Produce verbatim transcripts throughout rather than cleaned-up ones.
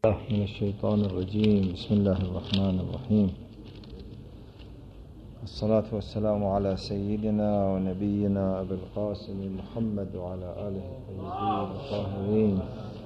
من الشيطان الرجيم. بسم الله الرحمن الرحيم. الصلاة والسلام على سيدنا ونبينا أبي القاسم محمد وعلى آله الطيبين الطاهرين.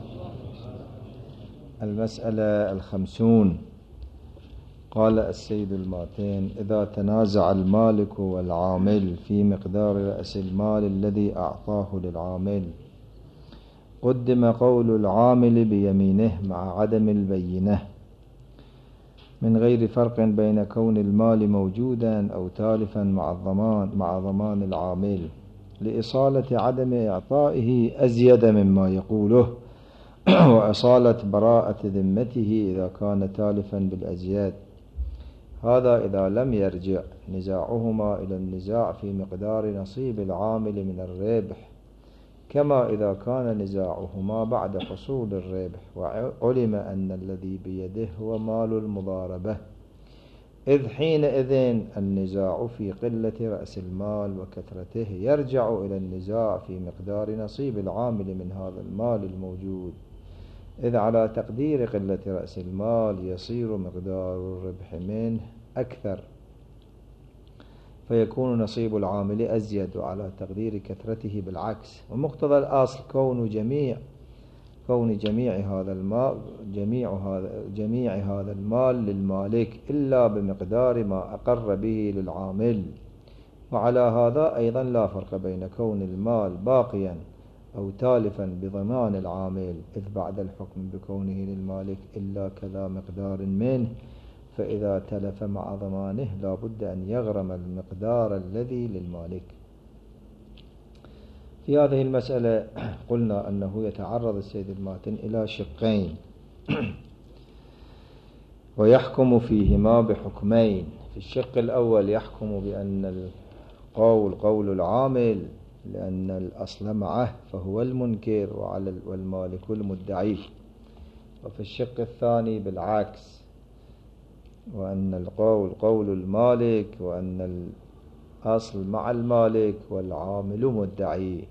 المسألة الخمسون. قال السيد الماتين: إذا تنازع المالك والعامل في مقدار رأس المال الذي أعطاه للعامل، قدم قول العامل بيمينه مع عدم البينة، من غير فرق بين كون المال موجودا أو تالفا مع الضمان مع ضمان العامل، لإصالة عدم إعطائه أزيد مما يقوله وإصالة براءة ذمته إذا كان تالفا بالأزياد. هذا إذا لم يرجع نزاعهما إلى النزاع في مقدار نصيب العامل من الربح، كما إذا كان نزاعهما بعد حصول الربح وعلم أن الذي بيده هو مال المضاربة، إذ حينئذ النزاع في قلة رأس المال وكثرته يرجع إلى النزاع في مقدار نصيب العامل من هذا المال الموجود، إذ على تقدير قلة رأس المال يصير مقدار الربح منه أكثر، فيكون نصيب العامل أزيد، وعلى تقدير كثرته بالعكس. ومقتضى الأصل كون جميع كون جميع هذا المال جميع هذا جميع هذا المال للمالك إلا بمقدار ما أقر به للعامل. وعلى هذا أيضا لا فرق بين كون المال باقيا أو تالفا بضمان العامل، إذ بعد الحكم بكونه للمالك إلا كذا مقدار منه، فإذا تلف مع ضمانه لا بد أن يغرم المقدار الذي للمالك. في هذه المسألة قلنا أنه يتعرض السيد الماتن إلى شقين ويحكم فيهما بحكمين. في الشق الأول يحكم بأن القول قول العامل لأن الأصل معه فهو المنكر وعلى والمالك المدعي. وفي الشق الثاني بالعكس، وأن القول قول المالك وأن الأصل مع المالك والعامل مدعي.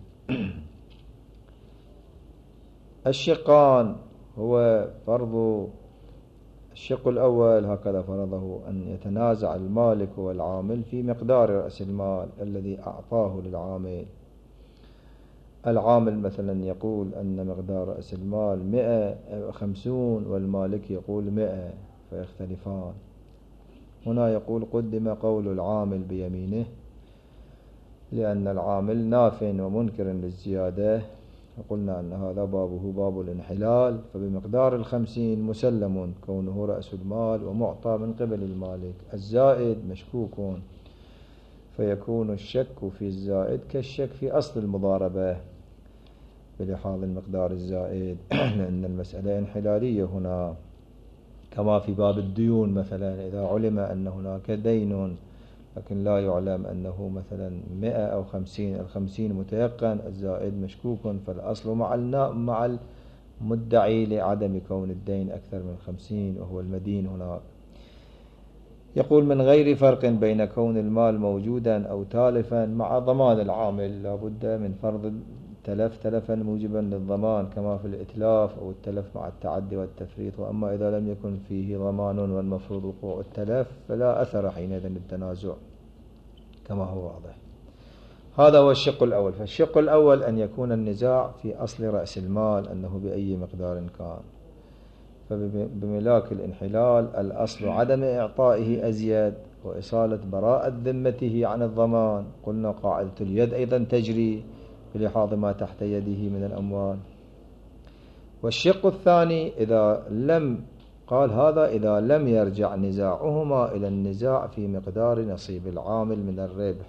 الشقان هو فرض الشق الأول هكذا فرضه أن يتنازع المالك والعامل في مقدار رأس المال الذي أعطاه للعامل. العامل مثلا يقول أن مقدار رأس المال مئة وخمسون والمالك يقول مئة، فيختلفان. هنا يقول قدم قول العامل بيمينه لأن العامل ناف ومنكر للزيادة، وقلنا أن هذا بابه باب الانحلال، فبمقدار الخمسين مسلم كونه رأس المال ومعطى من قبل المالك. الزائد مشكوك، فيكون الشك في الزائد كالشك في أصل المضاربة بلحاظ المقدار الزائد لأن المسألة انحلالية هنا، كما في باب الديون مثلا، إذا علم أن هناك دين لكن لا يعلم أنه مثلا مئة أو خمسين، الخمسين متيقن الزائد مشكوك، فالأصل مع مع المدعي لعدم كون الدين أكثر من خمسين وهو المدين هناك. يقول من غير فرق بين كون المال موجودا أو تالفا مع ضمان العامل، لا بد من فرض تلف تلفا موجبا للضمان كما في الإتلاف أو التلف مع التعدي والتفريط. وأما إذا لم يكن فيه ضمان والمفروض وقوع التلف فلا أثر حينئذ للتنازع كما هو واضح. هذا هو الشق الأول. فالشق الأول أن يكون النزاع في أصل رأس المال أنه بأي مقدار كان، فبملاك الانحلال الأصل عدم إعطائه أزيد وإصالة براءة ذمته عن الضمان. قلنا قاعدة اليد أيضا تجري بلحاظ ما تحت يده من الأموال. والشق الثاني إذا لم قال هذا إذا لم يرجع نزاعهما إلى النزاع في مقدار نصيب العامل من الربح.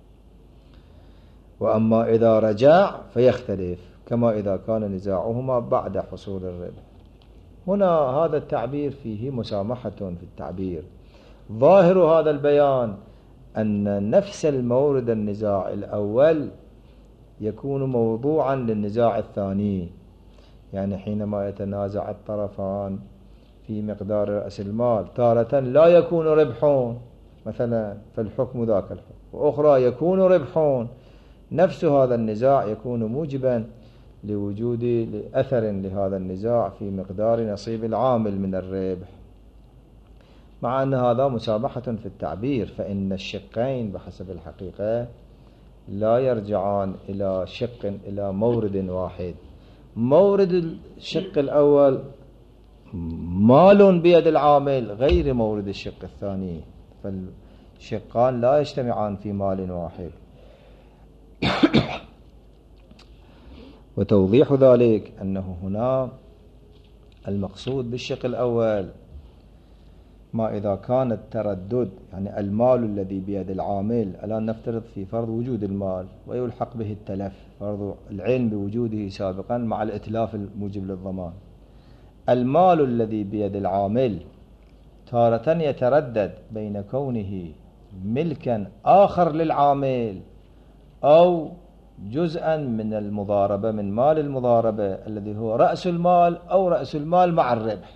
وأما إذا رجع فيختلف كما إذا كان نزاعهما بعد حصول الربح. هنا هذا التعبير فيه مسامحة في التعبير. ظاهر هذا البيان أن نفس المورد النزاع الأول يكون موضوعا للنزاع الثاني، يعني حينما يتنازع الطرفان في مقدار رأس المال تارة لا يكون ربحون مثلا فالحكم ذاك الحكم، وأخرى يكون ربحون، نفس هذا النزاع يكون موجبا لوجود أثر لهذا النزاع في مقدار نصيب العامل من الربح، مع أن هذا مسامحة في التعبير، فإن الشقين بحسب الحقيقة لا يرجعان إلى شق إلى مورد واحد. مورد الشق الأول مال بيد العامل غير مورد الشق الثاني، فالشقان لا يجتمعان في مال واحد. وتوضيح ذلك أنه هنا المقصود بالشق الأول ما إذا كان التردد، يعني المال الذي بيد العامل، الآن نفترض في فرض وجود المال ويلحق به التلف، فرض العلم بوجوده سابقا مع الإتلاف الموجب للضمان. المال الذي بيد العامل تارة يتردد بين كونه ملكا آخر للعامل أو جزءا من المضاربة، من مال المضاربة الذي هو رأس المال أو رأس المال مع الربح.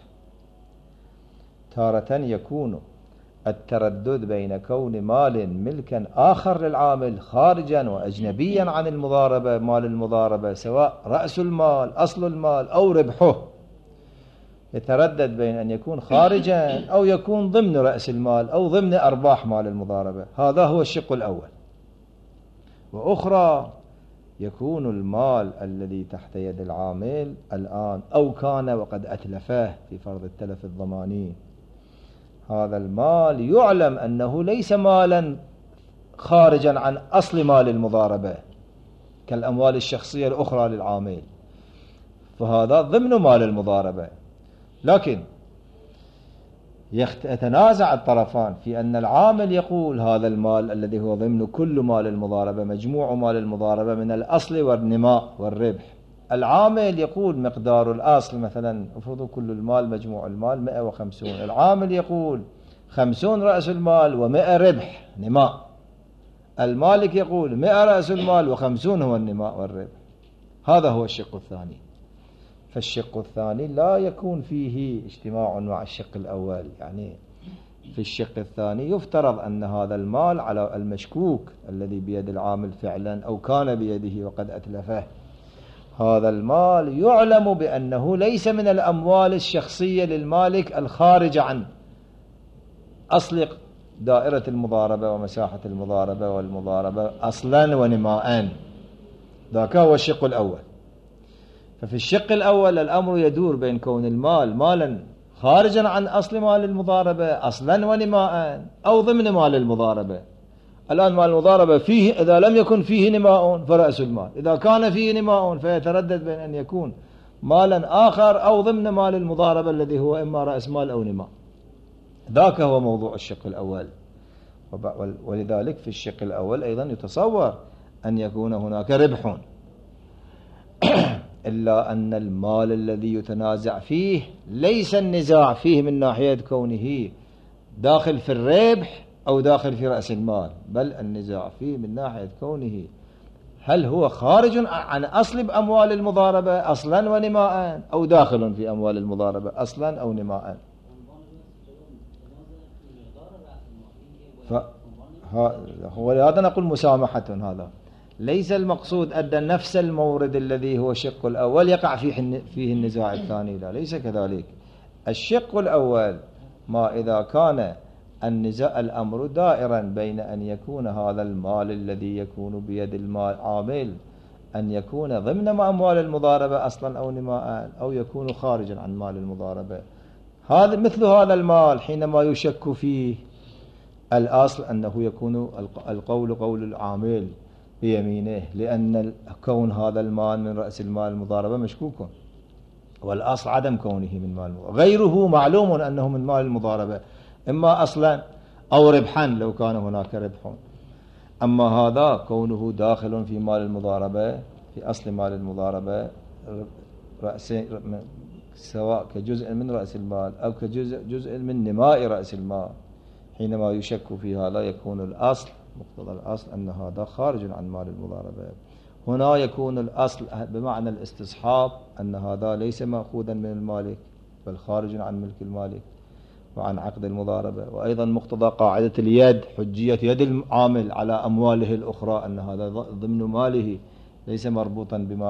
تارة يكون التردد بين كون مال ملكا آخر للعامل خارجا وأجنبيا عن المضاربة، مال المضاربة، سواء رأس المال أصل المال أو ربحه، يتردد بين أن يكون خارجا أو يكون ضمن رأس المال أو ضمن أرباح مال المضاربة. هذا هو الشق الأول. وأخرى يكون المال الذي تحت يد العامل الآن أو كان وقد أتلفاه في فرض التلف الضماني، هذا المال يعلم أنه ليس مالا خارجا عن أصل مال المضاربة كالأموال الشخصية الأخرى للعامل، فهذا ضمن مال المضاربة، لكن يتنازع الطرفان في أن العامل يقول هذا المال الذي هو ضمن كل مال المضاربة، مجموع مال المضاربة من الأصل والنماء والربح، العامل يقول مقدار الأصل مثلا افرضوا كل المال مجموع المال مئة وخمسون، العامل يقول خمسون رأس المال ومئة ربح نماء، المالك يقول مئة رأس المال وخمسون هو النماء والربح. هذا هو الشق الثاني. فالشق الثاني لا يكون فيه اجتماع مع الشق الأول، يعني في الشق الثاني يفترض أن هذا المال على المشكوك الذي بيد العامل فعلا أو كان بيده وقد أتلفه، هذا المال يعلم بأنه ليس من الأموال الشخصية للمالك الخارج عن أصل دائرة المضاربة ومساحة المضاربة والمضاربة أصلا ونماء. ذاك هو الشق الأول. ففي الشق الأول الأمر يدور بين كون المال مالا خارجا عن أصل مال المضاربة أصلا ونماء أو ضمن مال المضاربة. الآن مال المضاربة فيه، إذا لم يكن فيه نماء فرأس المال، إذا كان فيه نماء فيتردد بين أن يكون مالا آخر أو ضمن مال المضاربة الذي هو إما رأس مال أو نماء. ذاك هو موضوع الشق الأول. ولذلك في الشق الأول أيضا يتصور أن يكون هناك ربح، إلا أن المال الذي يتنازع فيه ليس النزاع فيه من ناحية كونه داخل في الربح أو داخل في رأس المال، بل النزاع فيه من ناحية كونه هل هو خارج عن أصل بأموال المضاربة أصلا ونماء أو داخل في أموال المضاربة أصلا أو نماء. ولهذا نقول مسامحة. هذا ليس المقصود أن نفس المورد الذي هو الشق الأول يقع فيه فيه النزاع الثاني، لا، ليس كذلك. الشق الأول ما إذا كان النزاع الأمر دائرا بين أن يكون هذا المال الذي يكون بيد العامل أن يكون ضمن أموال المضاربة أصلا أو نماء أو يكون خارجا عن مال المضاربة. هذا مثل هذا المال حينما يشك فيه الأصل أنه يكون القول قول العامل بيمينه، لأن كون هذا المال من رأس المال المضاربة مشكوك، والأصل عدم كونه من مال المضاربة، غيره معلوم أنه من مال المضاربة إما أصلا أو ربحا لو كان هناك ربح. أما هذا كونه داخل في مال المضاربة في أصل مال المضاربة رأس، سواء كجزء من رأس المال أو كجزء جزء من نماء رأس المال، حينما يشك في هذا يكون الأصل مقتضى الأصل أن هذا خارج عن مال المضاربة. هنا يكون الأصل بمعنى الاستصحاب أن هذا ليس مأخوذا من المالك بل خارج عن ملك المالك وعن عقد المضاربة. وأيضا مقتضى قاعدة اليد، حجية يد العامل على أمواله الأخرى، أن هذا ضمن ماله ليس مربوطا بما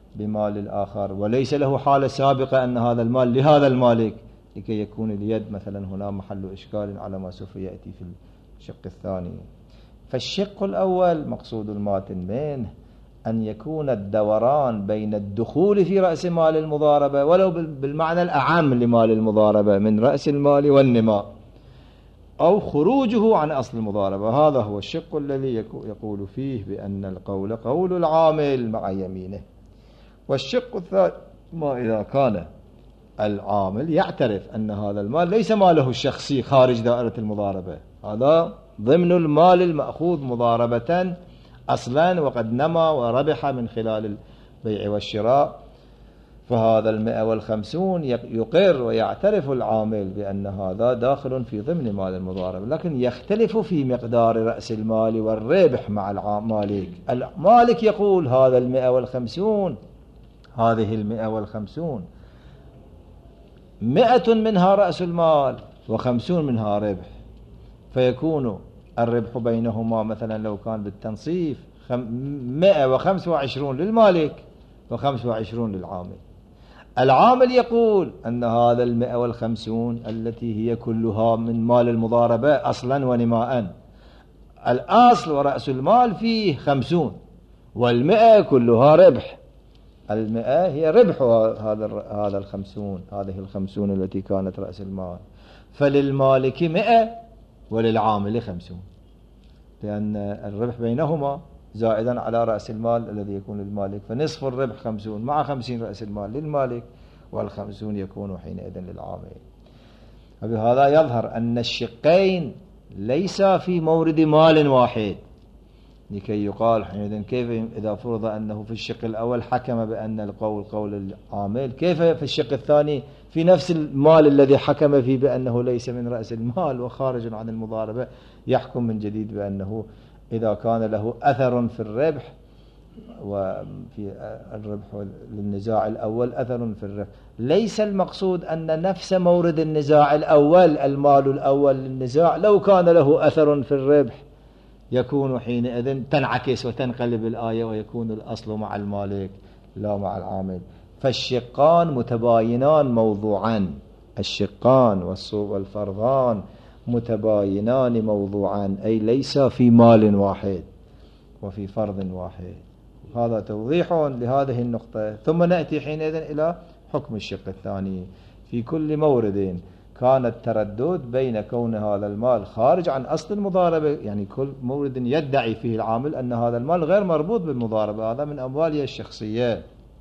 بمال الآخر وليس له حالة سابقة أن هذا المال لهذا المالك، لكي يكون اليد مثلا هنا محل إشكال على ما سوف يأتي في الشق الثاني. فالشق الأول مقصود الماتن منه أن يكون الدوران بين الدخول في رأس مال المضاربة ولو بالمعنى الأعم لمال المضاربة من رأس المال والنماء، أو خروجه عن أصل المضاربة. هذا هو الشق الذي يقول فيه بأن القول قول العامل مع يمينه. والشق الثاني ما إذا كان العامل يعترف أن هذا المال ليس ماله الشخصي خارج دائرة المضاربة، هذا ضمن المال المأخوذ مضاربة أصلا وقد نما وربح من خلال البيع والشراء، فهذا المئة والخمسون يقر ويعترف العامل بأن هذا داخل في ضمن مال المضاربة، لكن يختلف في مقدار رأس المال والربح مع المالك. المالك يقول هذا المئة والخمسون، هذه المئة والخمسون مئة منها رأس المال وخمسون منها ربح، فيكون الربح بينهما مثلا لو كان بالتنصيف مئة وخمسة وعشرون للمالك وخمسة وعشرون للعامل. العامل يقول أن هذا المئة والخمسون التي هي كلها من مال المضاربة أصلا ونماء، الأصل ورأس المال فيه خمسون والمئة كلها ربح، المئة هي ربح هذا هذا الخمسون، هذه الخمسون التي كانت رأس المال، فللمالك مئة وللعامل خمسون، لأن الربح بينهما زائدا على رأس المال الذي يكون للمالك، فنصف الربح خمسون مع خمسين رأس المال للمالك والخمسون يكون حينئذ للعامل. وبهذا يظهر أن الشقين ليس في مورد مال واحد، لكي يقال حينئذ كيف إذا فرض أنه في الشق الأول حكم بأن القول قول العامل، كيف في الشق الثاني في نفس المال الذي حكم فيه بأنه ليس من رأس المال وخارج عن المضاربة يحكم من جديد بأنه إذا كان له أثر في الربح، وفي الربح للنزاع الأول أثر في الربح، ليس المقصود أن نفس مورد النزاع الأول المال الأول للنزاع لو كان له أثر في الربح يكون حينئذ تنعكس وتنقلب الآية ويكون الأصل مع المالك لا مع العامل. فالشقان متباينان موضوعا، الشقان والفرضان متباينان موضوعا، أي ليس في مال واحد وفي فرض واحد. هذا توضيح لهذه النقطة. ثم نأتي حينئذ إلى حكم الشق الثاني. في كل مورد كان التردد بين كون هذا المال خارج عن أصل المضاربة، يعني كل مورد يدعي فيه العامل أن هذا المال غير مربوط بالمضاربة، هذا من أمواله الشخصية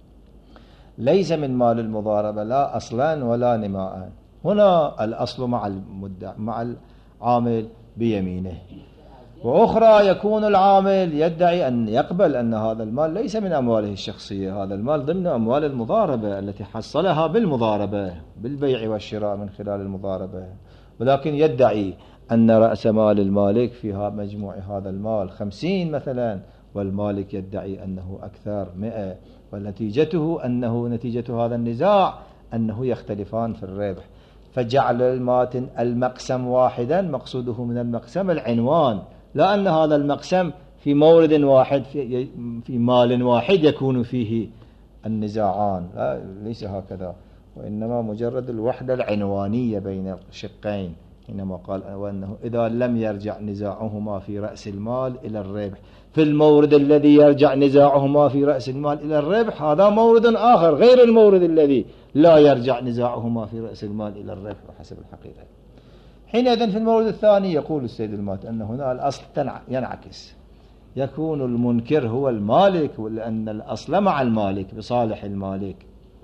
ليس من مال المضاربة لا أصلا ولا نماء. هنا الأصل مع المدع مع العامل بيمينه. وأخرى يكون العامل يدعي أن يقبل أن هذا المال ليس من أمواله الشخصية، هذا المال ضمن أموال المضاربة التي حصلها بالمضاربة بالبيع والشراء من خلال المضاربة، ولكن يدعي أن رأس مال المالك فيها مجموع هذا المال خمسين مثلا، والمالك يدعي أنه أكثر مئة، ونتيجته أنه نتيجة هذا النزاع أنه يختلفان في الربح، فجعل الماتن المقسم واحدا، مقصوده من المقسم العنوان، لا أن هذا المقسم في مورد واحد في, في مال واحد يكون فيه النزاعان، لا ليس هكذا، وإنما مجرد الوحدة العنوانية بين الشقين، حينما قال وأنه إذا لم يرجع نزاعهما في رأس المال إلى الربح، في المورد الذي يرجع نزاعهما في رأس المال إلى الربح هذا مورد آخر غير المورد الذي لا يرجع نزاعهما في رأس المال إلى الربح حسب الحقيقة. حينئذ في المورد الثاني يقول السيد المات أن هنا الأصل ينعكس، يكون المنكر هو المالك، ولأن الأصل مع المالك بصالح المالك،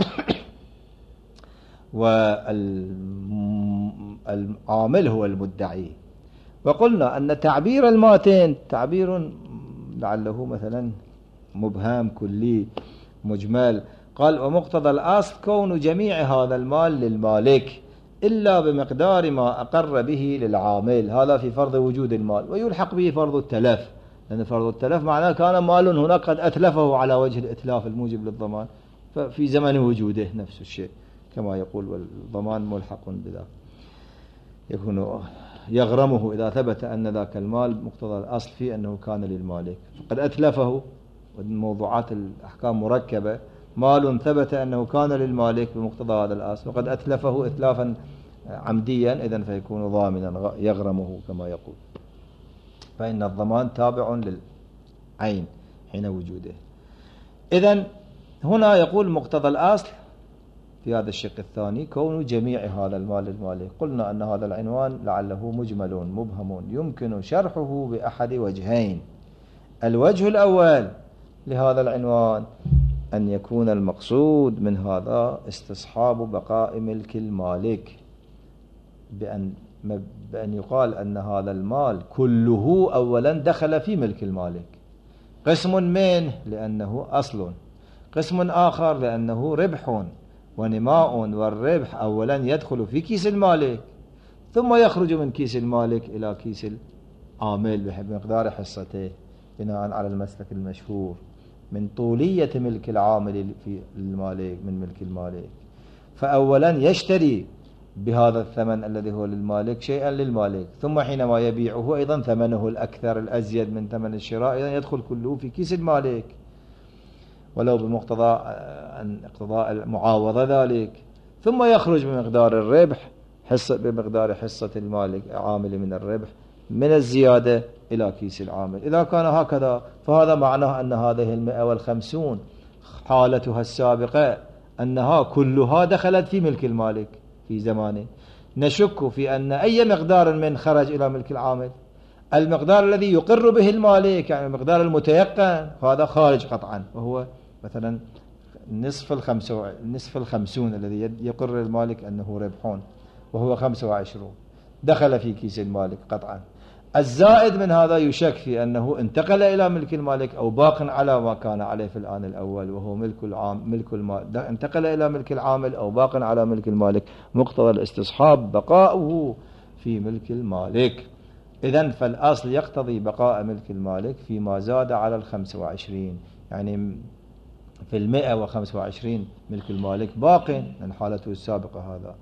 والعامل هو المدعي. وقلنا أن تعبير الماتين تعبير لعله مثلا مبهم كلي مجمل، قال ومقتضى الأصل كون جميع هذا المال للمالك إلا بمقدار ما أقر به للعامل، هذا في فرض وجود المال، ويلحق به فرض التلف، لأن فرض التلف معناه كان مال هناك قد أتلفه على وجه الإتلاف الموجب للضمان، ففي زمن وجوده نفس الشيء كما يقول، والضمان ملحق بذلك يكون يغرمه إذا ثبت أن ذاك المال مقتضى الأصل فيه أنه كان للمالك، فقد أتلفه، والموضوعات الأحكام مركبة، مال ثبت أنه كان للمالك بمقتضى هذا الأصل وقد أتلفه إتلافا عمديا، إذن فيكون ضامنا يغرمه كما يقول. فإن الضمان تابع للعين حين وجوده. إذن هنا يقول مقتضى الأصل في هذا الشق الثاني كون جميع هذا المال للمالك. قلنا أن هذا العنوان لعله مجمل مبهم يمكن شرحه بأحد وجهين. الوجه الأول لهذا العنوان أن يكون المقصود من هذا استصحاب بقاء ملك المالك، بأن, بأن يقال أن هذا المال كله أولا دخل في ملك المالك، قسم منه لأنه أصل، قسم آخر لأنه ربح ونماء، والربح أولا يدخل في كيس المالك ثم يخرج من كيس المالك إلى كيس العامل بمقدار حصته، بناء على المسلك المشهور من طولية ملك العامل في المالك من ملك المالك. فأولا يشتري بهذا الثمن الذي هو للمالك شيئا للمالك، ثم حينما يبيعه أيضا ثمنه الأكثر الأزيد من ثمن الشراء أيضا يدخل كله في كيس المالك ولو بمقتضى اقتضاء المعاوضة ذلك، ثم يخرج بمقدار الربح حصة بمقدار حصة المالك عامل من الربح من الزيادة إلى كيس العامل. إذا كان هكذا فهذا معناه أن هذه المئة والخمسون حالتها السابقة أنها كلها دخلت في ملك المالك في زمانه. نشك في أن أي مقدار من خرج إلى ملك العامل، المقدار الذي يقر به المالك يعني المقدار المتيقن هذا خارج قطعا، وهو مثلا نصف الخمسة نصف الخمسون الذي يقر المالك أنه ربحون وهو خمسة وعشرون دخل في كيس المالك قطعا. الزائد من هذا يشك في أنه انتقل إلى ملك المالك أو باق على ما كان عليه في الآن الأول وهو ملك العام ملك المال، انتقل إلى ملك العامل أو باق على ملك المالك، مقتضى الاستصحاب بقاؤه في ملك المالك. إذن فالأصل يقتضي بقاء ملك المالك فيما زاد على الخمسة وعشرين، يعني في المئة وخمسة وعشرين ملك المالك باق من حالته السابقة هذا،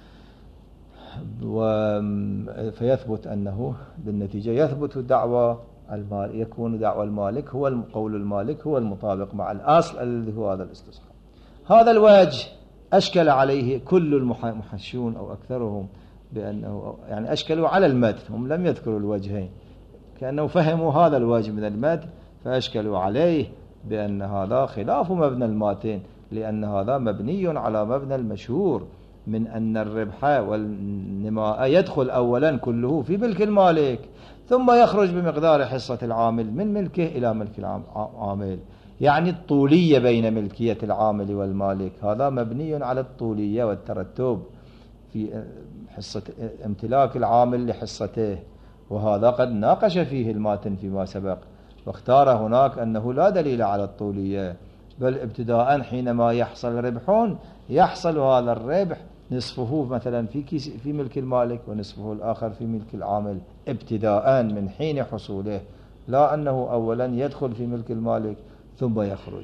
فيثبت أنه بالنتيجة يثبت دعوى المال، يكون دعوى المالك هو قول المالك هو المطابق مع الأصل الذي هو هذا الاستصحاب. هذا الوجه أشكل عليه كل المحشون أو أكثرهم، بأنه يعني أشكلوا على المتن، هم لم يذكروا الوجهين، كأنه فهموا هذا الوجه من المتن فأشكلوا عليه بأن هذا خلاف مبنى الماتن، لأن هذا مبني على مبنى المشهور من أن الربح والنماء يدخل أولا كله في ملك المالك ثم يخرج بمقدار حصة العامل من ملكه إلى ملك العامل، يعني الطولية بين ملكية العامل والمالك هذا مبني على الطولية والترتب في حصة امتلاك العامل لحصته، وهذا قد ناقش فيه الماتن فيما سبق واختار هناك أنه لا دليل على الطولية، بل ابتداء حينما يحصل ربح يحصل هذا الربح نصفه مثلا في كيس في ملك المالك ونصفه الآخر في ملك العامل ابتداء من حين حصوله، لا أنه أولا يدخل في ملك المالك ثم يخرج.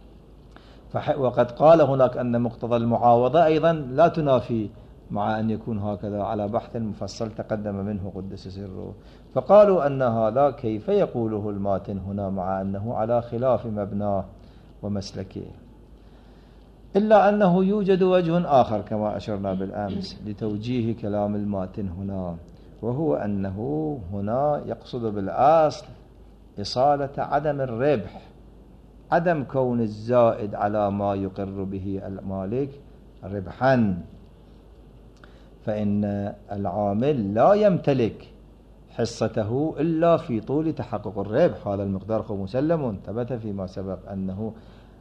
وقد قال هناك أن مقتضى المعاوضة أيضا لا تنافي مع أن يكون هكذا على بحث مفصل تقدم منه قدس سره، فقالوا أن هذا كيف يقوله الماتن هنا مع أنه على خلاف مبناه ومسلكه، إلا أنه يوجد وجه آخر كما أشرنا بالأمس لتوجيه كلام الماتن هنا، وهو أنه هنا يقصد بالأصل إصالة عدم الربح، عدم كون الزائد على ما يقر به المالك ربحا، فإن العامل لا يمتلك حصته إلا في طول تحقق الربح، هذا المقدار هو مسلم ثبت فيما سبق أنه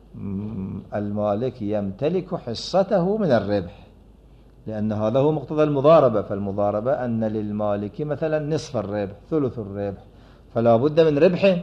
المالك يمتلك حصته من الربح، لأن هذا هو مقتضى المضاربة، فالمضاربة أن للمالك مثلا نصف الربح ثلث الربح، فلا بد من ربح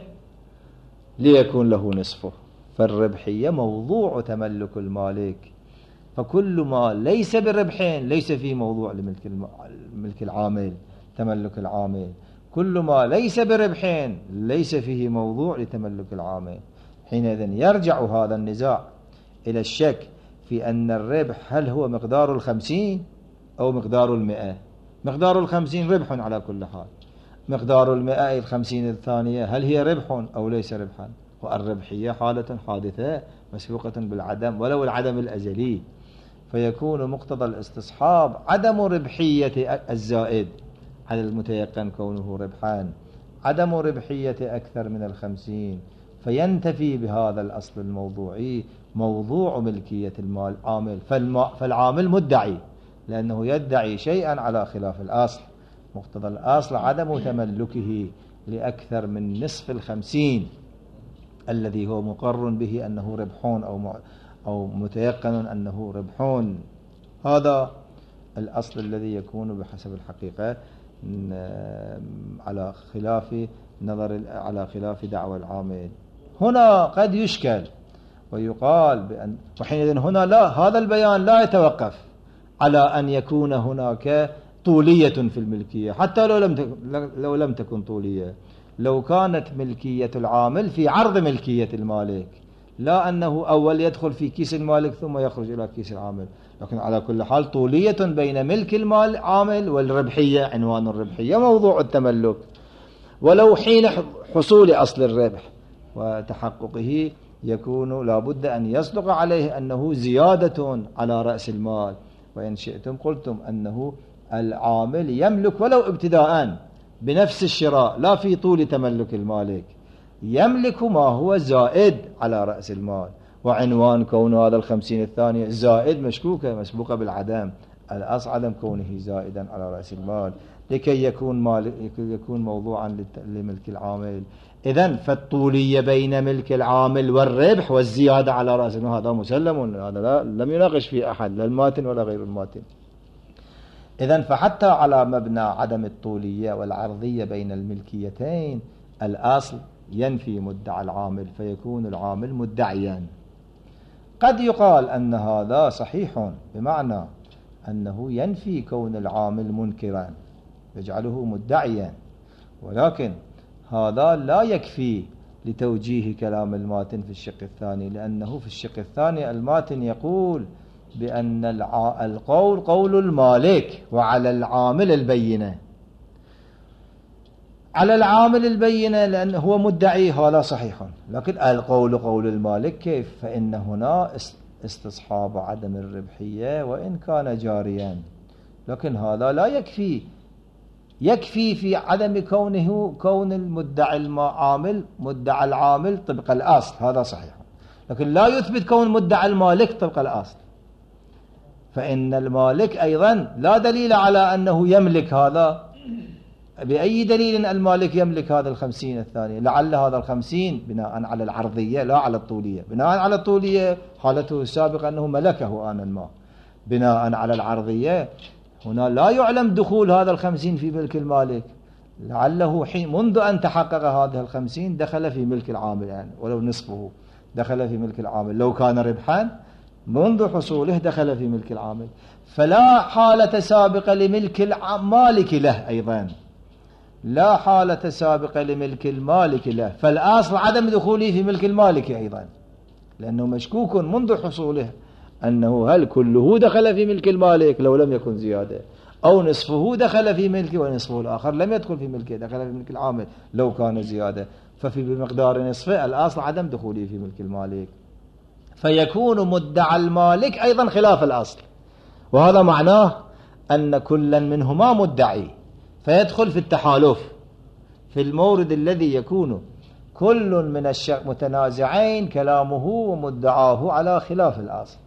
ليكون له نصفه، فالربحية موضوع تملك المالك، فكل ما ليس بربح ليس فيه موضوع لملك الملك العامل تملك العامل، كل ما ليس بربح ليس فيه موضوع لتملك العامل. حينئذ يرجع هذا النزاع إلى الشك في أن الربح هل هو مقدار الخمسين أو مقدار المئة. مقدار الخمسين ربح على كل حال، مقدار المئة الخمسين الثانية هل هي ربح أو ليس ربحا، والربحية حالة حادثة مسبوقة بالعدم ولو العدم الأزلي، فيكون مقتضى الاستصحاب عدم ربحية الزائد على المتيقن كونه ربحان، عدم ربحية أكثر من الخمسين، فينتفي بهذا الأصل الموضوعي موضوع ملكية المال عامل، فالعامل مدعي لأنه يدعي شيئا على خلاف الأصل. مقتضى الأصل عدم تملكه لأكثر من نصف الخمسين الذي هو مقر به أنه ربحون أو أو متيقن أنه ربحون. هذا الأصل الذي يكون بحسب الحقيقة على خلاف نظر على خلاف دعوى العامل. هنا قد يشكل ويقال بأن وحينئذ هنا لا، هذا البيان لا يتوقف على أن يكون هناك طولية في الملكية، حتى لو لم لو لم تكن طولية، لو كانت ملكية العامل في عرض ملكية المالك، لا أنه أول يدخل في كيس المالك ثم يخرج إلى كيس العامل، لكن على كل حال طولية بين ملك المال عامل والربحية، عنوان الربحية موضوع التملك، ولو حين حصول أصل الربح وتحققه يكون لابد أن يصدق عليه أنه زيادة على رأس المال، وإن شئتم قلتم أنه العامل يملك ولو ابتداء بنفس الشراء لا في طول تملك المالك، يملك ما هو زائد على رأس المال، وعنوان كون هذا الخمسين الثانية زائد مشكوكة مسبوقة بالعدم، الأصل عدم كونه زائدا على رأس المال لكي يكون مال يكون موضوعا لملك العامل. إذن فالطولية بين ملك العامل والربح والزيادة على رأس المال هذا مسلم، هذا لا لم يناقش فيه أحد لا الماتن ولا غير الماتن. إذن فحتى على مبنى عدم الطولية والعرضية بين الملكيتين الأصل ينفي مدعى العامل، فيكون العامل مدعيا. قد يقال أن هذا صحيح بمعنى أنه ينفي كون العامل منكرا يجعله مدعيا، ولكن هذا لا يكفي لتوجيه كلام الماتن في الشق الثاني، لأنه في الشق الثاني الماتن يقول بأن القول قول المالك وعلى العامل البينة، على العامل البينة لأنه هو مدعي، هذا صحيح، لكن القول قول المالك كيف؟ فإن هنا استصحاب عدم الربحية وإن كان جاريا، لكن هذا لا يكفي، يكفي في عدم كونه كون المدعي العامل مدعى العامل طبق الأصل، هذا صحيح، لكن لا يثبت كون مدعى المالك طبق الأصل، فإن المالك أيضا لا دليل على أنه يملك هذا. بأي دليل المالك يملك هذا الخمسين الثانية؟ لعل هذا الخمسين بناء على العرضية لا على الطولية، بناء على الطولية حالته السابقة أنه ملكه آنا ما، بناء على العرضية هنا لا يعلم دخول هذا الخمسين في ملك المالك، لعله حين منذ أن تحقق هذا الخمسين دخل في ملك العامل، يعني ولو نصفه دخل في ملك العامل، لو كان ربحا منذ حصوله دخل في ملك العامل، فلا حالة سابقة لملك المالك له، أيضا لا حالة سابقة لملك المالك له، فالأصل عدم دخوله في ملك المالك أيضا، لأنه مشكوك منذ حصوله أنه هل كله دخل في ملك المالك لو لم يكن زيادة، أو نصفه دخل في ملكه ونصفه الآخر لم يدخل في ملكه دخل في ملك العامل لو كان زيادة، ففي بمقدار نصفه الأصل عدم دخوله في ملك المالك، فيكون مدعى المالك أيضا خلاف الأصل، وهذا معناه أن كلا منهما مدعي، فيدخل في التحالف في المورد الذي يكون كل من المتنازعين كلامه ومدعاه على خلاف الأصل،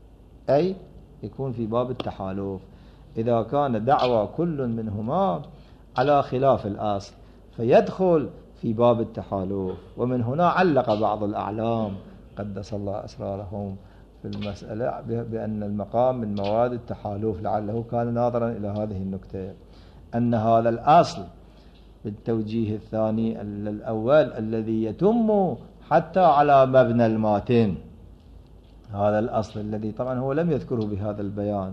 أي يكون في باب التحالف إذا كان دعوى كل منهما على خلاف الأصل فيدخل في باب التحالف. ومن هنا علق بعض الأعلام قدس الله أسرارهم في المسألة بأن المقام من مواد التحالف، لعله كان ناظرا إلى هذه النكتة، أن هذا الأصل بالتوجيه الثاني الأول الذي يتم حتى على مبنى الماتن، هذا الأصل الذي طبعا هو لم يذكره بهذا البيان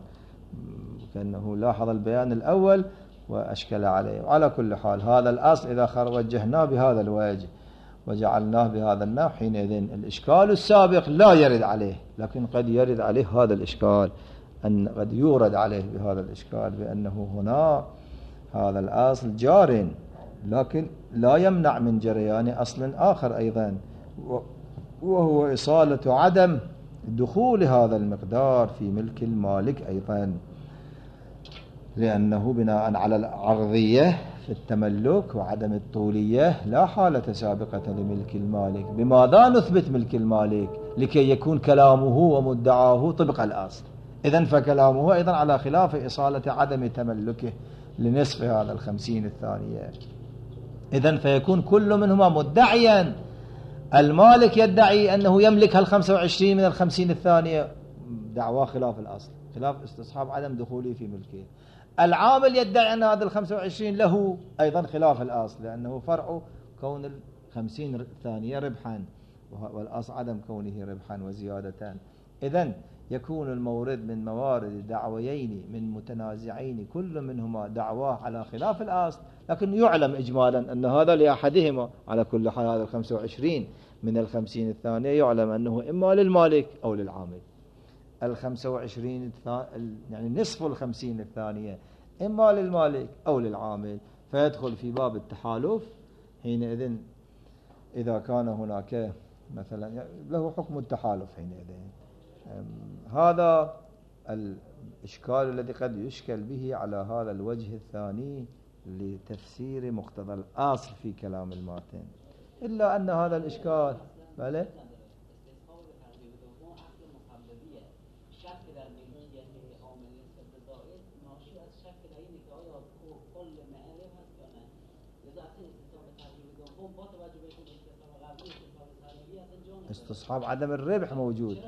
كأنه لاحظ البيان الأول وأشكل عليه، وعلى كل حال هذا الأصل إذا وجهناه بهذا الوجه وجعلناه بهذا النحو حينئذ الإشكال السابق لا يرد عليه، لكن قد يرد عليه هذا الإشكال، أن قد يورد عليه بهذا الإشكال بأنه هنا هذا الأصل جار، لكن لا يمنع من جريان أصل آخر أيضا، وهو إصالة عدم دخول هذا المقدار في ملك المالك أيضا، لأنه بناء على العرضية في التملك وعدم الطولية لا حالة سابقة لملك المالك. بماذا نثبت ملك المالك؟ لكي يكون كلامه ومدعاه طبق الأصل. إذن فكلامه أيضا على خلاف إصالة عدم تملكه لنصف هذا الخمسين الثانية. إذن فيكون كل منهما مدعيا. المالك يدعي أنه يملك هالخمسة وعشرين من الخمسين الثانية، دعواه خلاف الأصل، خلاف استصحاب عدم دخوله في ملكه. العامل يدعي أن هذا الخمسة وعشرين له، أيضا خلاف الأصل، لأنه فرع كون الخمسين الثانية ربحا، والأصل عدم كونه ربحا وزيادة. إذن يكون المورد من موارد دعويين من متنازعين كل منهما دعواه على خلاف الأصل، لكن يعلم إجمالا أن هذا لأحدهما. على كل حال هذا الخمسة وعشرين من الخمسين الثانية يعلم أنه إما للمالك أو للعامل. الخمسة وعشرين يعني نصف الخمسين الثانية إما للمالك أو للعامل، فيدخل في باب التحالف. حينئذ إذا كان هناك مثلا له حكم التحالف، حينئذ هذا الإشكال الذي قد يشكل به على هذا الوجه الثاني لتفسير مقتضى الأصل في كلام الماتن، إلا أن هذا الإشكال بله استصحاب عدم الربح موجود.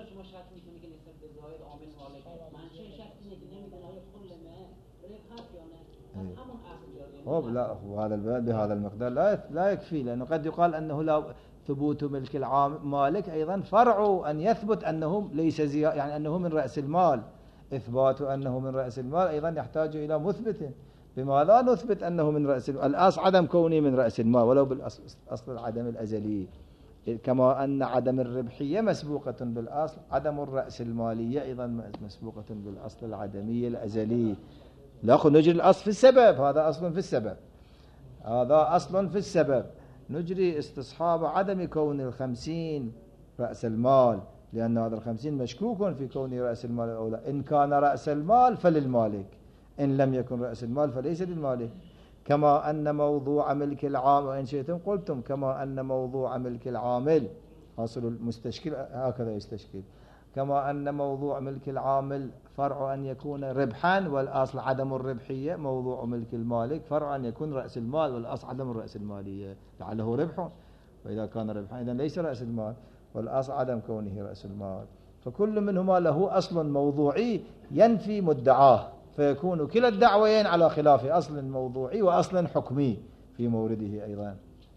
هو لا هو هذا البيان بهذا المقدار لا لا يكفي، لأنه قد يقال أنه لا ثبوت ملك المالك أيضا فرع أن يثبت أنه ليس زيادة، يعني أنه من رأس المال. إثبات أنه من رأس المال أيضا يحتاج إلى مثبت. بماذا نثبت أنه من رأس المال؟ الأصل عدم كونه من رأس المال ولو بالأصل العدم الأزلي، كما أن عدم الربحية مسبوقة بالأصل، عدم الرأس المالية أيضا مسبوقة بالأصل العدمي الأزلي. نأخذ نجري الأصل في السبب، هذا أصل في السبب، هذا أصل في السبب. نجري استصحاب عدم كون الخمسين رأس المال، لأن هذا الخمسين مشكوك في كونه رأس المال أو لا. إن كان رأس المال فللمالك، إن لم يكن رأس المال فليس للمالك. كما أن موضوع ملك العامل، وإن شئتم قلتم كما أن موضوع ملك العامل حاصل المستشكل هكذا يستشكل، كما أن موضوع ملك العامل فرع أن يكون ربحا والأصل عدم الربحية، موضوع ملك المالك فرع أن يكون رأس المال والأصل عدم الرأس المالية، لعله ربح، وإذا كان ربحا إذن ليس رأس المال، والأصل عدم كونه رأس المال. فكل منهما له أصل موضوعي ينفي مدعاه، فيكون كلا الدعوين على خلاف أصل موضوعي وأصل حكمي في مورده أيضا.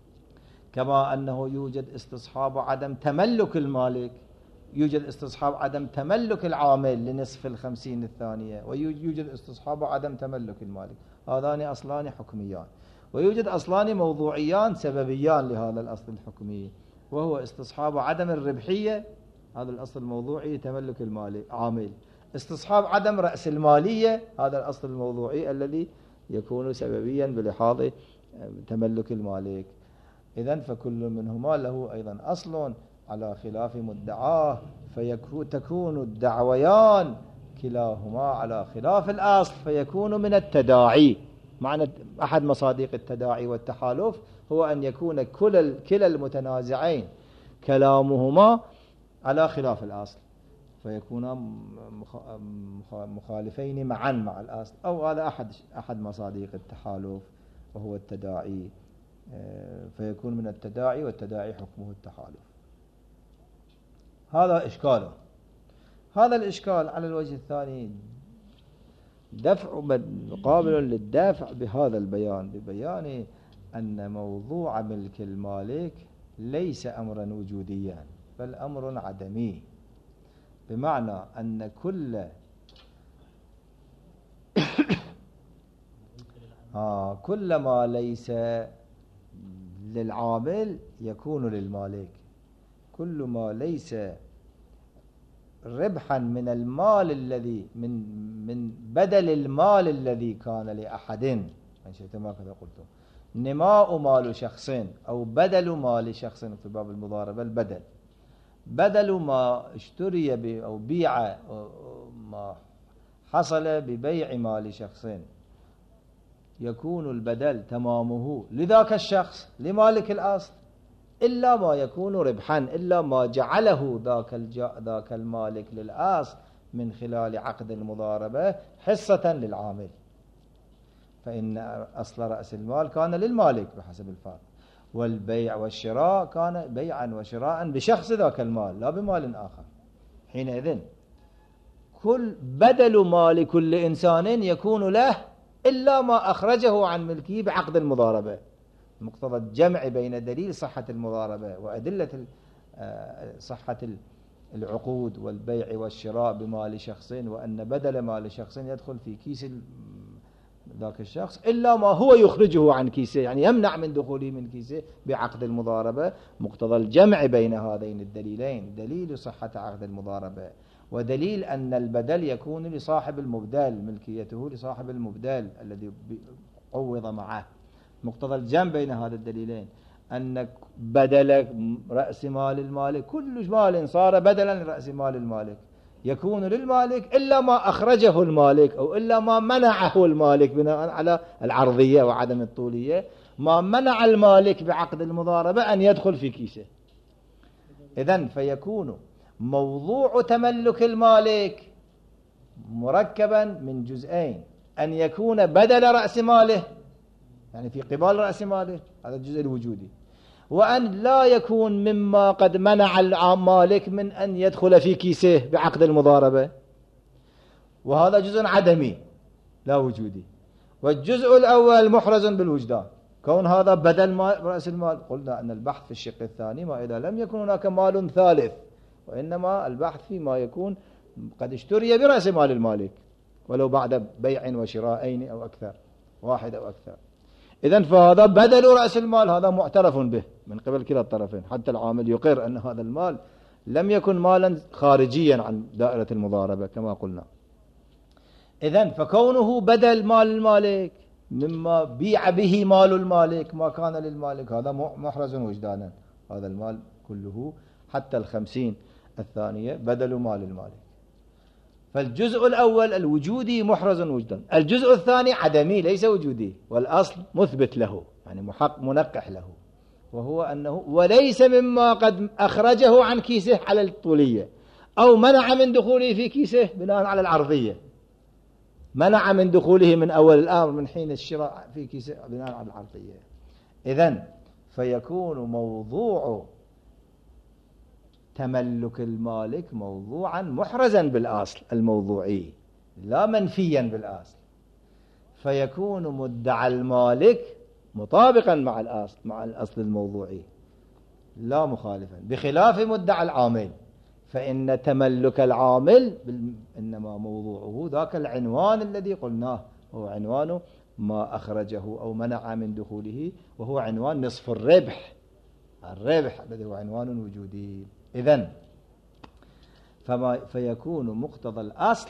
كما أنه يوجد استصحاب عدم تملك المالك، يوجد استصحاب عدم تملك العامل لنصف الخمسين الثانية، ويوجد استصحاب عدم تملك المالك، هذان أصلان حكميان. ويوجد أصلان موضوعيان سببيان لهذا الأصل الحكمي، وهو استصحاب عدم الربحية، هذا الأصل الموضوعي تملك المالك عامل، استصحاب عدم رأس المالية، هذا الأصل الموضوعي الذي يكون سببيا بلحاظ تملك المالك. إذن فكل منهما له أيضا أصل على خلاف مدعاه، فتكون الدعويان كلاهما على خلاف الأصل، فيكون من التداعي. معنى أحد مصادق التداعي والتحالف هو أن يكون كل كلا المتنازعين كلامهما على خلاف الأصل، فيكون مخالفين معا مع الأصل، أو هذا أحد أحد مصادق التحالف وهو التداعي، فيكون من التداعي، والتداعي حكمه التحالف. هذا إشكاله. هذا الإشكال على الوجه الثاني دفع مقابل للدافع بهذا البيان، ببيان أن موضوع ملك المالك ليس أمرا وجوديا بل أمر عدمي، بمعنى أن كل آه كل ما ليس للعامل يكون للمالك، كل ما ليس ربحا من المال الذي من من بدل المال الذي كان لأحد، إن شئت ما كذا قلت، نماء مال شخص أو بدل مال شخص في باب المضاربة، البدل بدل ما اشتري أو بيع ما حصل ببيع مال شخص، يكون البدل تمامه لذاك الشخص لمالك الأصل، إلا ما يكون ربحا، إلا ما جعله ذاك ذاك المالك للأصل من خلال عقد المضاربة حصة للعامل، فإن أصل رأس المال كان للمالك بحسب الفرق، والبيع والشراء كان بيعا وشراء بشخص ذاك المال لا بمال آخر. حينئذ كل بدل مال كل إنسان يكون له إلا ما أخرجه عن ملكه بعقد المضاربة، مقتضى الجمع بين دليل صحة المضاربة وأدلة صحة العقود والبيع والشراء بمال شخص، وأن بدل مال شخص يدخل في كيس ذاك الشخص إلا ما هو يخرجه عن كيسه، يعني يمنع من دخوله من كيسه بعقد المضاربة، مقتضى الجمع بين هذين الدليلين، دليل صحة عقد المضاربة ودليل أن البدل يكون لصاحب المبدل، ملكيته لصاحب المبدل الذي قوض معه، مقتضى الجمع بين هذا الدليلين أن بدل رأس مال المالك، كل مال صار بدلا لرأس مال المالك يكون للمالك إلا ما أخرجه المالك أو إلا ما منعه المالك بناء على العرضية وعدم الطولية، ما منع المالك بعقد المضاربة أن يدخل في كيسه. إذن فيكون موضوع تملك المالك مركبا من جزئين، أن يكون بدل رأس ماله يعني في قبال رأس ماله، هذا الجزء الوجودي، وأن لا يكون مما قد منع المالك من أن يدخل في كيسه بعقد المضاربة، وهذا جزء عدمي لا وجودي. والجزء الأول محرز بالوجدان، كون هذا بدل رأس المال. قلنا أن البحث في الشق الثاني ما إذا لم يكن هناك مال ثالث، وإنما البحث فيما يكون قد اشتري برأس مال المالك ولو بعد بيع وشراءين أو أكثر، واحد أو أكثر. إذن فهذا بدل رأس المال، هذا معترف به من قبل كلا الطرفين، حتى العامل يقر أن هذا المال لم يكن مالا خارجيا عن دائرة المضاربة كما قلنا. إذن فكونه بدل مال المالك مما بيع به مال المالك ما كان للمالك، هذا محرز وجدانا، هذا المال كله حتى الخمسين الثانية بدل مال المالك. فالجزء الأول الوجودي محرز وجدا، الجزء الثاني عدمي ليس وجودي، والأصل مثبت له يعني محق منقح له، وهو أنه وليس مما قد أخرجه عن كيسه على الطولية أو منع من دخوله في كيسه بناء على العرضية، منع من دخوله من أول الأمر من حين الشراء في كيسه بناء على العرضية. إذن فيكون موضوع تملك المالك موضوعا محرزا بالأصل الموضوعي لا منفيا بالأصل، فيكون مدعى المالك مطابقا مع الأصل مع الأصل الموضوعي لا مخالفا، بخلاف مدعى العامل، فإن تملك العامل إنما موضوعه ذاك العنوان الذي قلناه، هو عنوان ما أخرجه أو منع من دخوله، وهو عنوان نصف الربح، الربح الذي هو عنوان وجودي. إذن فما فيكون مقتضى الأصل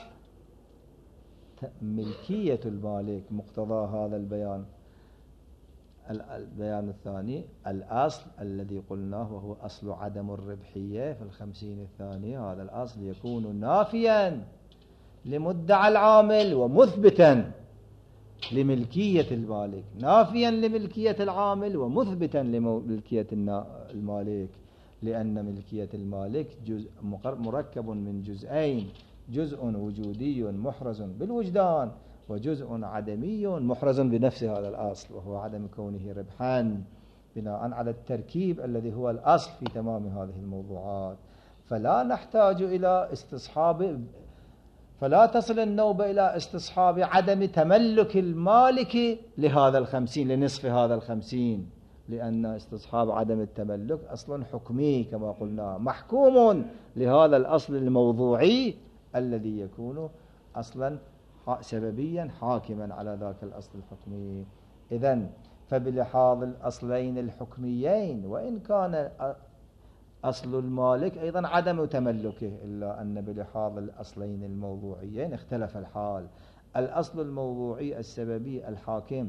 ملكية المالك، مقتضى هذا البيان البيان الثاني الأصل الذي قلناه وهو أصل عدم الربحية في الخمسين الثانية، هذا الأصل يكون نافيا لمدعى العامل ومثبتا لملكية المالك، نافيا لملكية العامل ومثبتا لملكية المالك، لأن ملكية المالك جزء مركب من جزئين، جزء وجودي محرز بالوجدان وجزء عدمي محرز بنفس هذا الأصل وهو عدم كونه ربحا، بناء على التركيب الذي هو الأصل في تمام هذه الموضوعات. فلا نحتاج إلى استصحاب فلا تصل النوبة إلى استصحاب عدم تملك المالك لهذا الخمسين لنصف هذا الخمسين، لأن استصحاب عدم التملك أصل حكمي كما قلنا محكوم لهذا الأصل الموضوعي الذي يكون أصلا سببيا حاكما على ذاك الأصل الحكمي. إذن فبلحاظ الأصلين الحكميين وإن كان أصل المالك أيضا عدم تملكه، إلا أن بلحاظ الأصلين الموضوعيين اختلف الحال. الأصل الموضوعي السببي الحاكم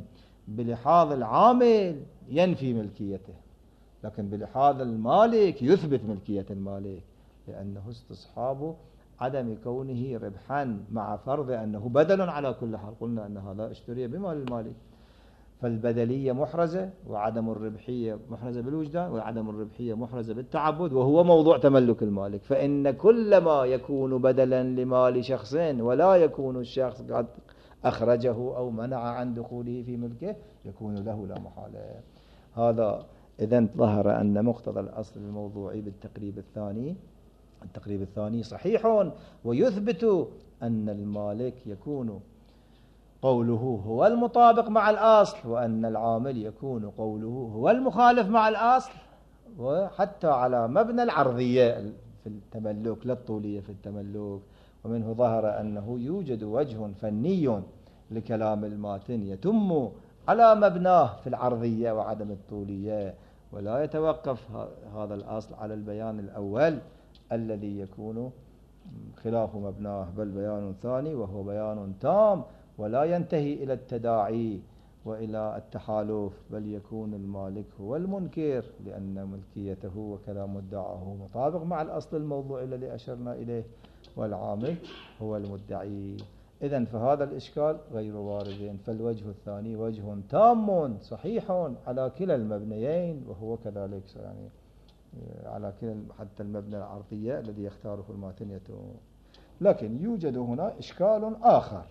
بلحاظ العامل ينفي ملكيته، لكن بلحاظ المالك يثبت ملكية المالك، لأنه استصحاب عدم كونه ربحا مع فرض أنه بدل على كل حال. قلنا أن هذا اشتري بمال المالك، فالبدلية محرزة وعدم الربحية محرزة بالوجدان، وعدم الربحية محرزة بالتعبد، وهو موضوع تملك المالك. فإن كل ما يكون بدلا لمال شخص ولا يكون الشخص قد أخرجه أو منع عن دخوله في ملكه يكون له لا محالة. هذا إذن ظهر أن مقتضى الأصل الموضوعي بالتقريب الثاني التقريب الثاني صحيح، ويثبت أن المالك يكون قوله هو المطابق مع الأصل، وأن العامل يكون قوله هو المخالف مع الأصل، وحتى على مبنى العرضية في التملك لا الطولية في التملك. ومنه ظهر أنه يوجد وجه فني لكلام الماتن يتم على مبناه في العرضية وعدم الطولية، ولا يتوقف هذا الأصل على البيان الأول الذي يكون خلاف مبناه، بل بيان ثاني وهو بيان تام ولا ينتهي إلى التداعي وإلى التحالف، بل يكون المالك هو المنكر لأن ملكيته وكلام مدعاه مطابق مع الأصل الموضوع الذي أشرنا إليه، والعامل هو المدعي. إذن فهذا الإشكال غير وارد. فالوجه الثاني وجه تام صحيح على كلا المبنيين، وهو كذلك يعني على كلا حتى المبنى العرضية الذي يختاره الماتن. لكن يوجد هنا إشكال آخر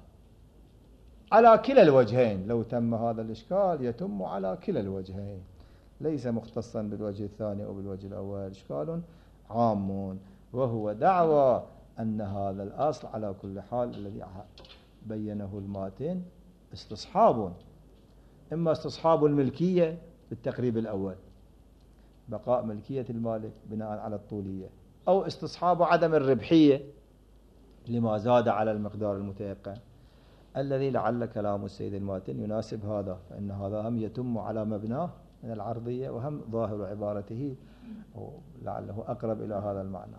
على كلا الوجهين. لو تم هذا الإشكال يتم على كلا الوجهين، ليس مختصا بالوجه الثاني أو بالوجه الأول، إشكال عام، وهو دعوى أن هذا الأصل على كل حال الذي بينه الماتن استصحاب، إما استصحاب الملكية بالتقريب الأول بقاء ملكية المالك بناء على الطولية، أو استصحاب عدم الربحية لما زاد على المقدار المتيقن، الذي لعل كلام السيد الماتن يناسب هذا، فإن هذا هم يتم على مبناه من العرضية، وهم ظاهر عبارته لعله أقرب إلى هذا المعنى.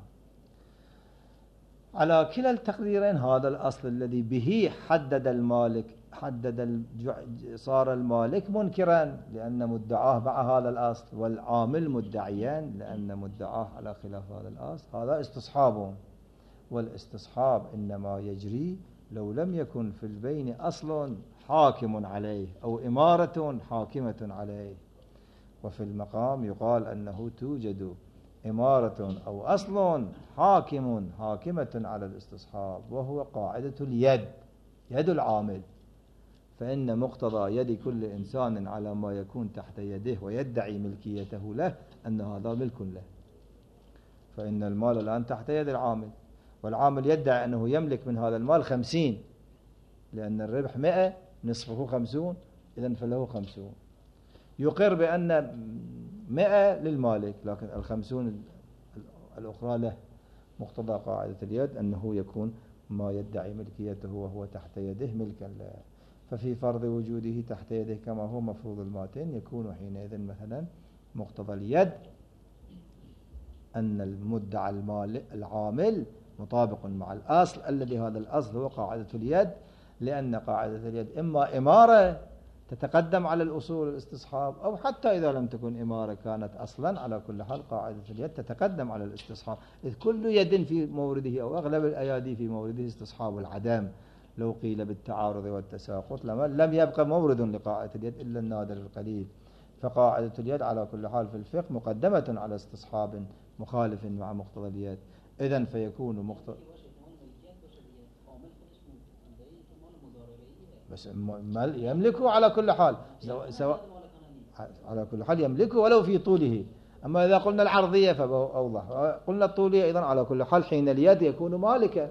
على كلا التقديرين هذا الأصل الذي به حدد المالك حدد صار المالك منكرا لأن مدعاه مع هذا الأصل، والعامل مدعيان لأن مدعاه على خلاف هذا الأصل، هذا استصحاب. والاستصحاب إنما يجري لو لم يكن في البين أصل حاكم عليه أو إمارة حاكمة عليه. وفي المقام يقال أنه توجد إمارة أو أصل حاكم حاكمة على الاستصحاب، وهو قاعدة اليد، يد العامل. فإن مقتضى يد كل إنسان على ما يكون تحت يده ويدعي ملكيته له أن هذا ملك له. فإن المال الآن تحت يد العامل، والعامل يدعي أنه يملك من هذا المال خمسين، لأن الربح مئة نصفه خمسون، إذن فله خمسون. يقر بأن مئة للمالك، لكن الخمسون الأخرى له. مقتضى قاعدة اليد أنه يكون ما يدعي ملكيته وهو تحت يده ملكا له. ففي فرض وجوده تحت يده كما هو مفروض الماتن، يكون حينئذ مثلا مقتضى اليد أن المدعى المال العامل مطابق مع الأصل الذي هذا الأصل هو قاعدة اليد، لأن قاعدة اليد إما إمارة تتقدم على الأصول الاستصحاب، أو حتى إذا لم تكن إمارة كانت أصلا، على كل حال قاعدة اليد تتقدم على الاستصحاب، إذ كل يد في مورده أو أغلب الأيادي في مورده استصحاب العدم. لو قيل بالتعارض والتساقط لم يبقى مورد لقاعدة اليد إلا النادر القليل. فقاعدة اليد على كل حال في الفقه مقدمة على استصحاب مخالف مع مقتضى اليد. إذن فيكون مقتضى بس يملكه على كل حال، سواء على كل حال يملكه ولو في طوله. أما إذا قلنا العرضية فأوضح، قلنا الطولية أيضا على كل حال حين اليد يكون مالكا،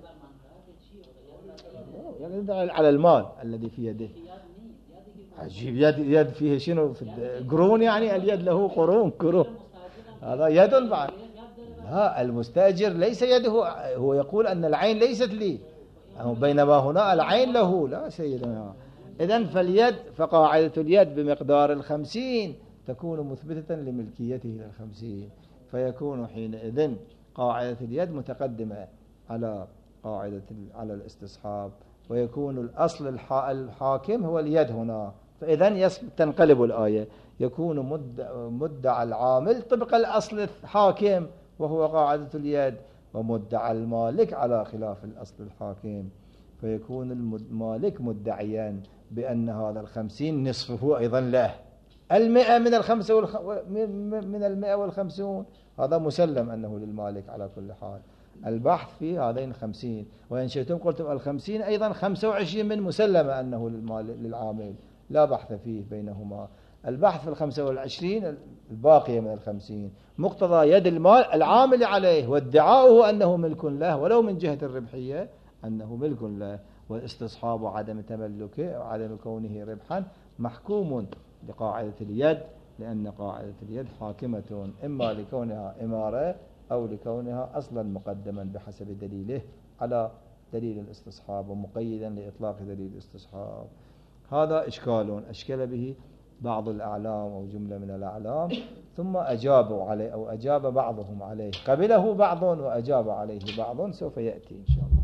يعني على المال الذي في يده. عجيب، يد يد فيه شنو؟ في قرون، يعني اليد له قرون قرون هذا يد بعد. لا، المستأجر ليس يده، هو يقول أن العين ليست لي، بينما هنا العين له. لا سيدنا، إذن فاليد فقاعدة اليد بمقدار الخمسين تكون مثبتة لملكيته للخمسين، فيكون حينئذ قاعدة اليد متقدمة على قاعدة على الاستصحاب، ويكون الأصل الحاكم هو اليد هنا، فإذن تنقلب الآية، يكون مدعى العامل طبق الأصل الحاكم وهو قاعدة اليد، ومدعى المالك على خلاف الأصل الحاكم، فيكون المالك مدعيا بأن هذا الخمسين نصفه أيضا له، المئة من الخمسة والخ... من المئة والخمسون هذا مسلم أنه للمالك على كل حال. البحث في هذين الخمسين، وإن شئتم قلتم الخمسين أيضا خمسة وعشرين من مسلمة أنه للعامل، لا بحث فيه بينهما. البحث في الخمسة والعشرين الباقية من الخمسين مقتضى يد المال العامل عليه وادعاؤه أنه ملك له ولو من جهة الربحية أنه ملك له، والاستصحاب عدم تملكه وعدم كونه ربحا محكوم لقاعدة اليد، لأن قاعدة اليد حاكمة إما لكونها إمارة أو لكونها أصلا مقدما بحسب دليله على دليل الاستصحاب ومقيدا لإطلاق دليل الاستصحاب. هذا إشكال أشكل به بعض الأعلام أو جملة من الأعلام، ثم أجابوا عليه أو أجاب بعضهم عليه، قبله بعض وأجاب عليه بعض، سوف يأتي إن شاء الله.